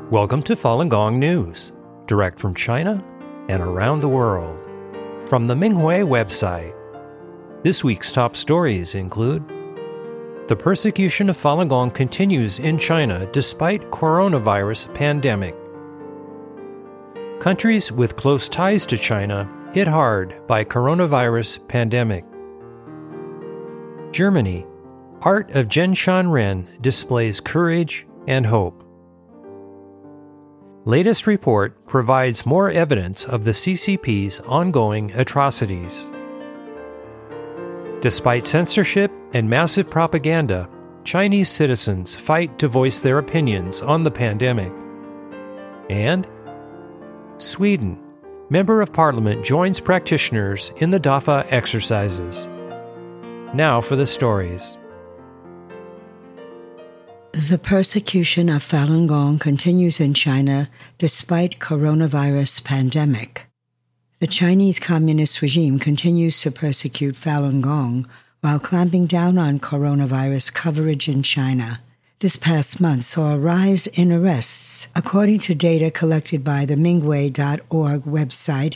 Welcome to Falun Gong News, direct from China and around the world. From the Minghui website, this week's top stories include: the persecution of Falun Gong continues in China despite coronavirus pandemic. Countries with close ties to China hit hard by coronavirus pandemic. Germany, art of Zhenshan Ren displays courage and hope. Latest report provides more evidence of the CCP's ongoing atrocities. Despite censorship and massive propaganda, Chinese citizens fight to voice their opinions on the pandemic. And Sweden, Member of Parliament joins practitioners in the DAFA exercises. Now for the stories. The persecution of Falun Gong continues in China despite coronavirus pandemic. The Chinese Communist regime continues to persecute Falun Gong while clamping down on coronavirus coverage in China. This past month saw a rise in arrests. According to data collected by the Minghui.org website,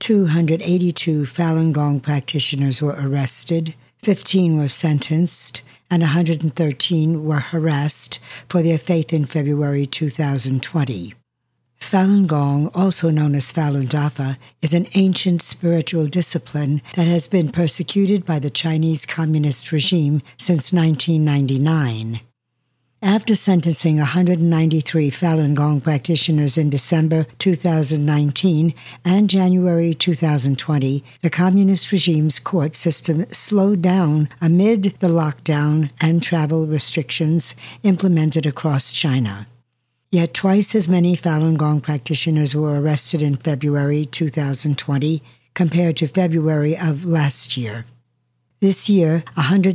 282 Falun Gong practitioners were arrested, 15 were sentenced, and 113 were harassed for their faith in February 2020. Falun Gong, also known as Falun Dafa, is an ancient spiritual discipline that has been persecuted by the Chinese Communist regime since 1999. After sentencing 193 Falun Gong practitioners in December 2019 and January 2020, the communist regime's court system slowed down amid the lockdown and travel restrictions implemented across China. Yet twice as many Falun Gong practitioners were arrested in February 2020 compared to February of last year. This year,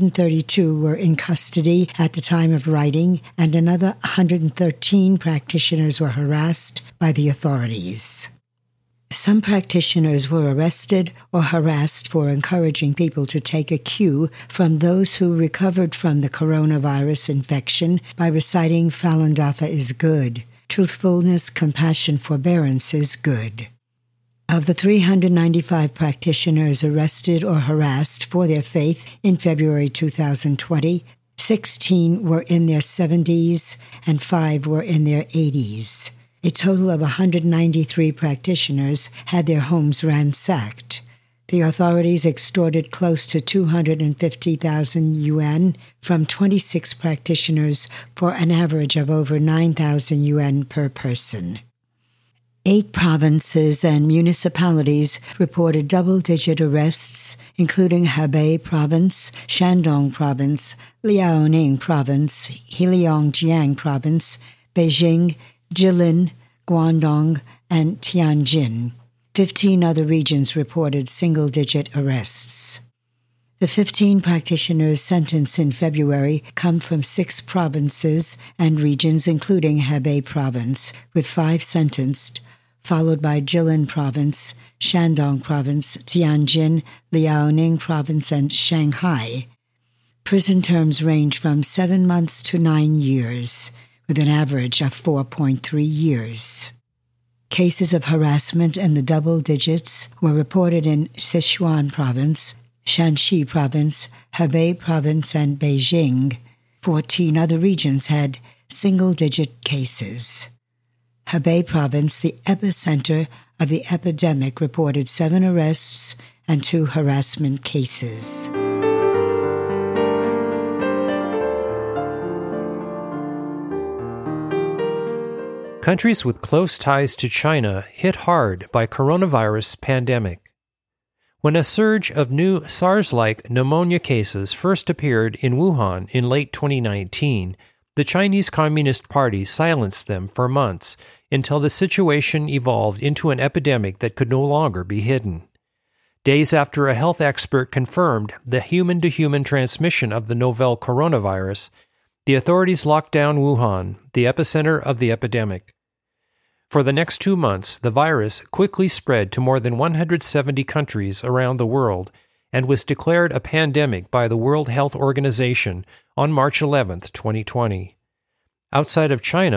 132 were in custody at the time of writing, and another 113 practitioners were harassed by the authorities. Some practitioners were arrested or harassed for encouraging people to take a cue from those who recovered from the coronavirus infection by reciting Falun Dafa is good. Truthfulness, compassion, forbearance is good. Of the 395 practitioners arrested or harassed for their faith in February 2020, 16 were in their 70s and 5 were in their 80s. A total of 193 practitioners had their homes ransacked. The authorities extorted close to 250,000 yuan from 26 practitioners for an average of over 9,000 yuan per person. 8 provinces and municipalities reported double-digit arrests, including Hebei Province, Shandong Province, Liaoning Province, Heilongjiang Province, Beijing, Jilin, Guangdong, and Tianjin. 15 other regions reported single-digit arrests. The 15 practitioners sentenced in February come from 6 provinces and regions, including Hebei Province, with 5 sentenced, followed by Jilin Province, Shandong Province, Tianjin, Liaoning Province, and Shanghai. Prison terms range from 7 months to 9 years, with an average of 4.3 years. Cases of harassment in the double digits were reported in Sichuan Province, Shanxi Province, Hebei Province, and Beijing. 14 other regions had single-digit cases. Hebei Province, the epicenter of the epidemic, reported 7 arrests and 2 harassment cases. Countries with close ties to China hit hard by coronavirus pandemic. When a surge of new SARS-like pneumonia cases first appeared in Wuhan in late 2019, the Chinese Communist Party silenced them for months until the situation evolved into an epidemic that could no longer be hidden. Days after a health expert confirmed the human-to-human transmission of the novel coronavirus, the authorities locked down Wuhan, the epicenter of the epidemic. For the next 2 months, the virus quickly spread to more than 170 countries around the world and was declared a pandemic by the World Health Organization on March 11, 2020. Outside of China,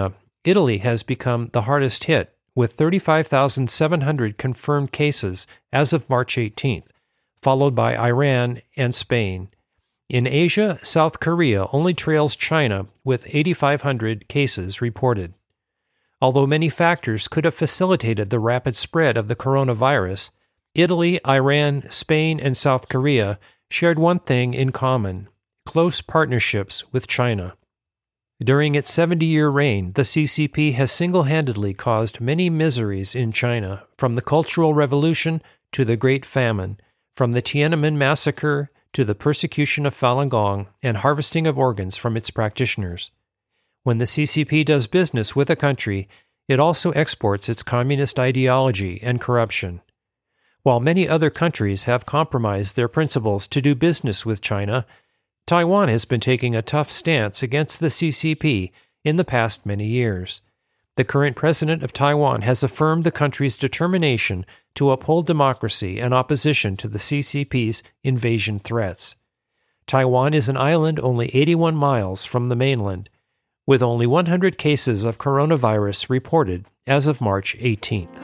Italy has become the hardest hit, with 35,700 confirmed cases as of March 18th, followed by Iran and Spain. In Asia, South Korea only trails China with 8,500 cases reported. Although many factors could have facilitated the rapid spread of the coronavirus, Italy, Iran, Spain, and South Korea shared one thing in common: close partnerships with China. During its 70-year reign, the CCP has single-handedly caused many miseries in China, from the Cultural Revolution to the Great Famine, from the Tiananmen Massacre to the persecution of Falun Gong and harvesting of organs from its practitioners. When the CCP does business with a country, it also exports its communist ideology and corruption. While many other countries have compromised their principles to do business with China, Taiwan has been taking a tough stance against the CCP in the past many years. The current president of Taiwan has affirmed the country's determination to uphold democracy and opposition to the CCP's invasion threats. Taiwan is an island only 81 miles from the mainland, with only 100 cases of coronavirus reported as of March 18th.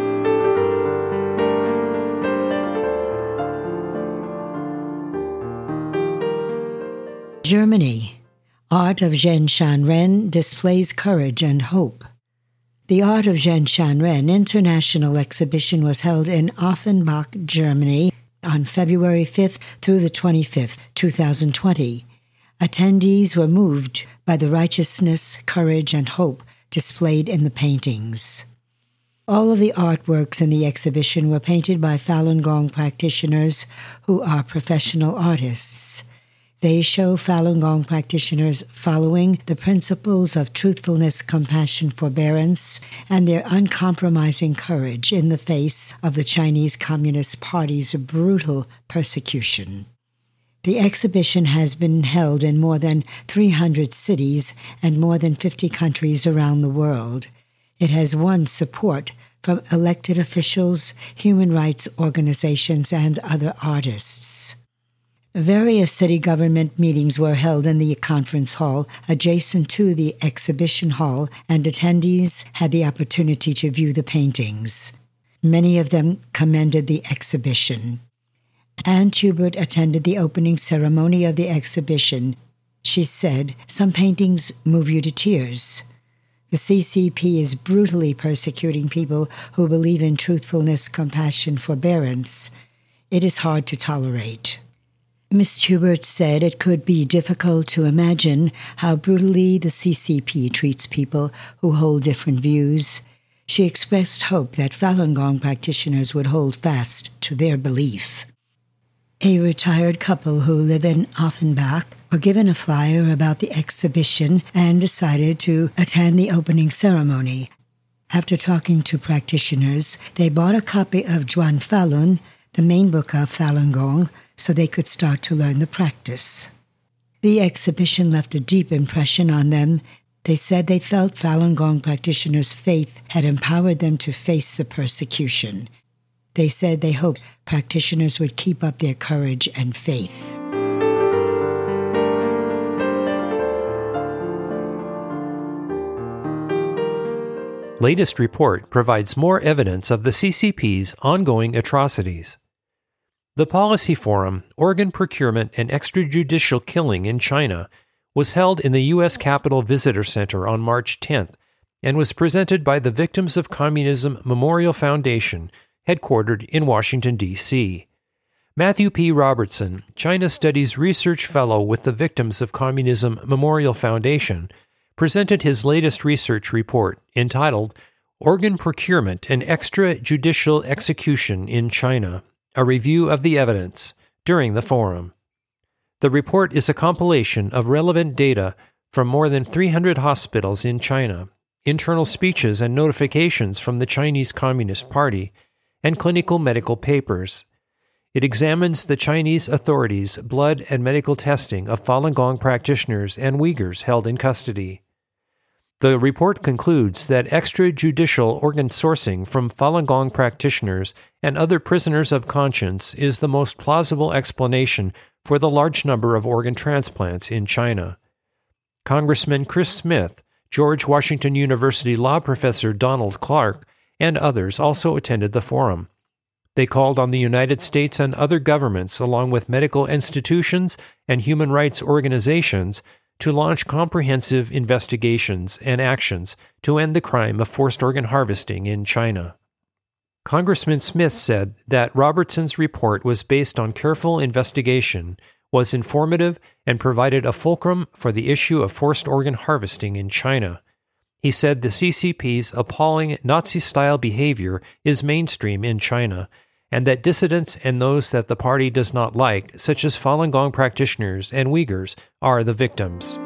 Germany. Art of Zhen Shanren displays courage and hope. The Art of Zhen Shanren International Exhibition was held in Offenbach, Germany, on February 5th through the 25th, 2020. Attendees were moved by the righteousness, courage, and hope displayed in the paintings. All of the artworks in the exhibition were painted by Falun Gong practitioners who are professional artists. They show Falun Gong practitioners following the principles of truthfulness, compassion, forbearance, and their uncompromising courage in the face of the Chinese Communist Party's brutal persecution. The exhibition has been held in more than 300 cities and more than 50 countries around the world. It has won support from elected officials, human rights organizations, and other artists. Various city government meetings were held in the conference hall adjacent to the exhibition hall, and attendees had the opportunity to view the paintings. Many of them commended the exhibition. Anne Hubert attended the opening ceremony of the exhibition. She said, "Some paintings move you to tears. The CCP is brutally persecuting people who believe in truthfulness, compassion, forbearance. It is hard to tolerate." Ms. Hubert said it could be difficult to imagine how brutally the CCP treats people who hold different views. She expressed hope that Falun Gong practitioners would hold fast to their belief. A retired couple who live in Offenbach were given a flyer about the exhibition and decided to attend the opening ceremony. After talking to practitioners, they bought a copy of Zhuan Falun, the main book of Falun Gong, so they could start to learn the practice. The exhibition left a deep impression on them. They said they felt Falun Gong practitioners' faith had empowered them to face the persecution. They said they hoped practitioners would keep up their courage and faith. Latest report provides more evidence of the CCP's ongoing atrocities. The Policy Forum, Organ Procurement and Extrajudicial Killing in China, was held in the U.S. Capitol Visitor Center on March 10th and was presented by the Victims of Communism Memorial Foundation, headquartered in Washington, D.C. Matthew P. Robertson, China Studies Research Fellow with the Victims of Communism Memorial Foundation, presented his latest research report entitled Organ Procurement and Extrajudicial Execution in China, a Review of the Evidence, during the forum. The report is a compilation of relevant data from more than 300 hospitals in China, internal speeches and notifications from the Chinese Communist Party, and clinical medical papers. It examines the Chinese authorities' blood and medical testing of Falun Gong practitioners and Uyghurs held in custody. The report concludes that extrajudicial organ sourcing from Falun Gong practitioners and other prisoners of conscience is the most plausible explanation for the large number of organ transplants in China. Congressman Chris Smith, George Washington University law professor Donald Clark, and others also attended the forum. They called on the United States and other governments, along with medical institutions and human rights organizations, to launch comprehensive investigations and actions to end the crime of forced organ harvesting in China. Congressman Smith said that Robertson's report was based on careful investigation, was informative, and provided a fulcrum for the issue of forced organ harvesting in China. He said the CCP's appalling Nazi-style behavior is mainstream in China, and that dissidents and those that the party does not like, such as Falun Gong practitioners and Uyghurs, are the victims.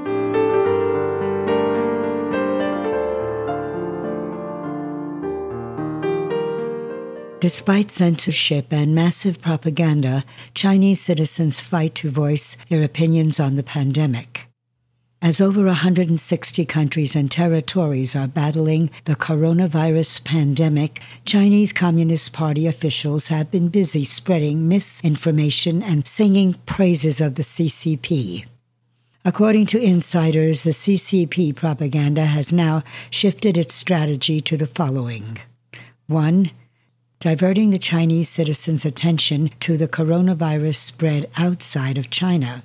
Despite censorship and massive propaganda, Chinese citizens fight to voice their opinions on the pandemic. As over 160 countries and territories are battling the coronavirus pandemic, Chinese Communist Party officials have been busy spreading misinformation and singing praises of the CCP. According to insiders, the CCP propaganda has now shifted its strategy to the following. 1. Diverting the Chinese citizens' attention to the coronavirus spread outside of China.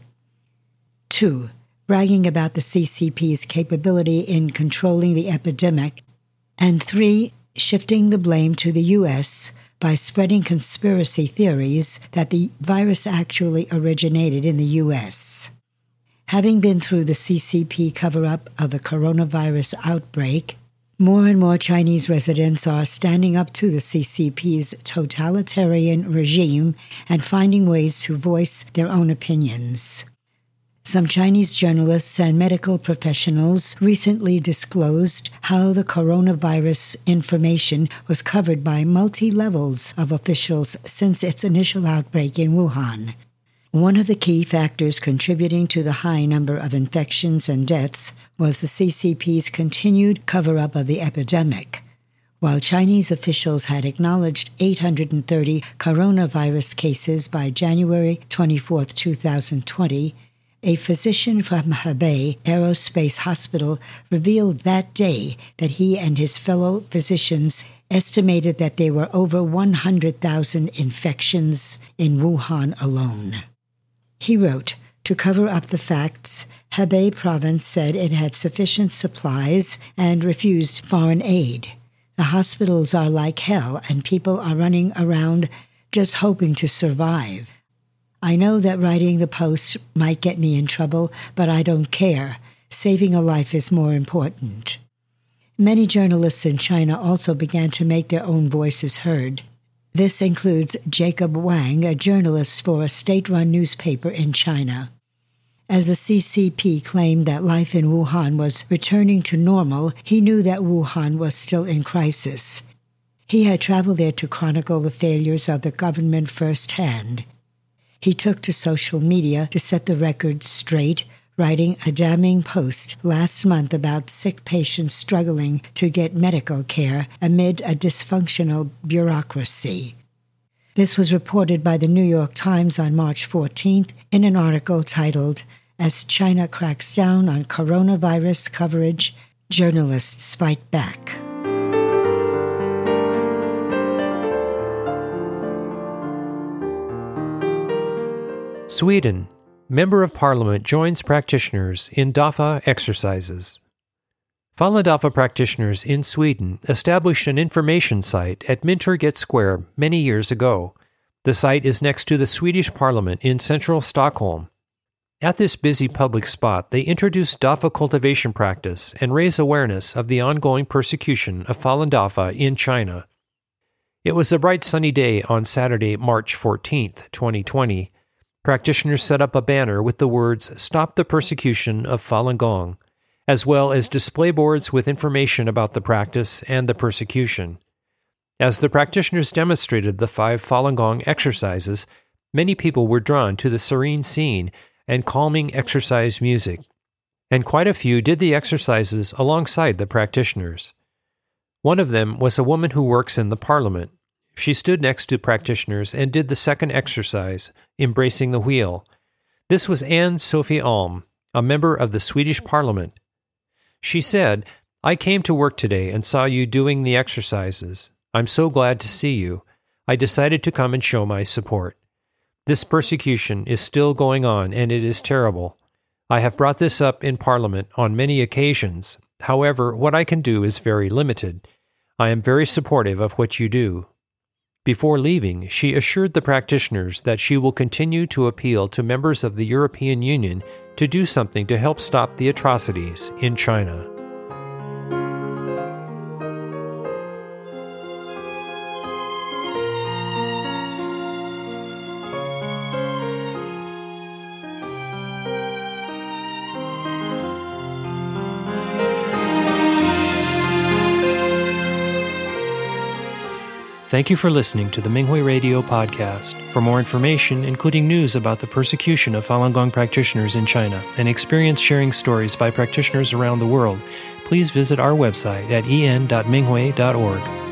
2. Bragging about the CCP's capability in controlling the epidemic. And 3. Shifting the blame to the U.S. by spreading conspiracy theories that the virus actually originated in the U.S. Having been through the CCP cover-up of the coronavirus outbreak, more and more Chinese residents are standing up to the CCP's totalitarian regime and finding ways to voice their own opinions. Some Chinese journalists and medical professionals recently disclosed how the coronavirus information was covered by multi-levels of officials since its initial outbreak in Wuhan. One of the key factors contributing to the high number of infections and deaths was the CCP's continued cover-up of the epidemic. While Chinese officials had acknowledged 830 coronavirus cases by January 24, 2020, a physician from Hebei Aerospace Hospital revealed that day that he and his fellow physicians estimated that there were over 100,000 infections in Wuhan alone. He wrote, to cover up the facts, Hebei province said it had sufficient supplies and refused foreign aid. The hospitals are like hell and people are running around just hoping to survive. I know that writing the post might get me in trouble, but I don't care. Saving a life is more important. Many journalists in China also began to make their own voices heard. This includes Jacob Wang, a journalist for a state-run newspaper in China. As the CCP claimed that life in Wuhan was returning to normal, he knew that Wuhan was still in crisis. He had traveled there to chronicle the failures of the government firsthand. He took to social media to set the record straight, writing a damning post last month about sick patients struggling to get medical care amid a dysfunctional bureaucracy. This was reported by the New York Times on March 14th in an article titled, As China Cracks Down on Coronavirus Coverage, Journalists Fight Back. Sweden. Member of Parliament joins practitioners in DAFA exercises. Falun Dafa practitioners in Sweden established an information site at Mynttorget Square many years ago. The site is next to the Swedish Parliament in central Stockholm. At this busy public spot, they introduce Dafa cultivation practice and raise awareness of the ongoing persecution of Falun Dafa in China. It was a bright sunny day on Saturday, March 14th, 2020. Practitioners set up a banner with the words, Stop the Persecution of Falun Gong, as well as display boards with information about the practice and the persecution. As the practitioners demonstrated the 5 Falun Gong exercises, many people were drawn to the serene scene and calming exercise music, and quite a few did the exercises alongside the practitioners. One of them was a woman who works in the parliament. She stood next to practitioners and did the second exercise, embracing the wheel. This was Anne Sophie Alm, a member of the Swedish Parliament. She said, "I came to work today and saw you doing the exercises. I'm so glad to see you. I decided to come and show my support. This persecution is still going on, and it is terrible. I have brought this up in Parliament on many occasions. However, what I can do is very limited. I am very supportive of what you do." Before leaving, she assured the practitioners that she will continue to appeal to members of the European Union to do something to help stop the atrocities in China. Thank you for listening to the Minghui Radio podcast. For more information, including news about the persecution of Falun Gong practitioners in China and experience-sharing stories by practitioners around the world, please visit our website at en.minghui.org.